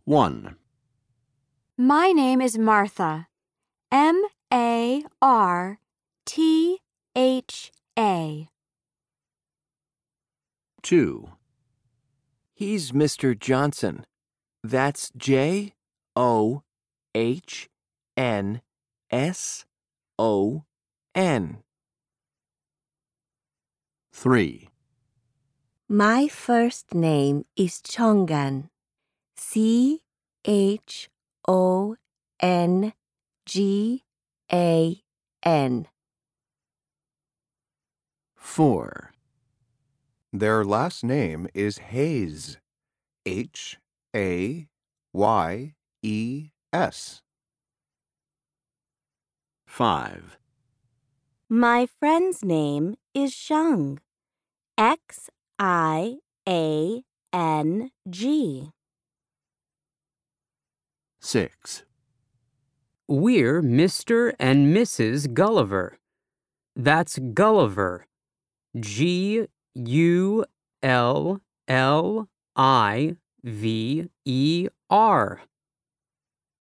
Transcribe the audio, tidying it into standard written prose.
1. My name is Martha. Martha. 2. He's Mr. Johnson. That's Johnsson. 3. My first name is Chongan. Chongan. 4. Their last name is Hayes. Hayes. 5. My friend's name is Xiang. Xiang. 6. We're Mr. and Mrs. Gulliver. That's Gulliver. Gulliver.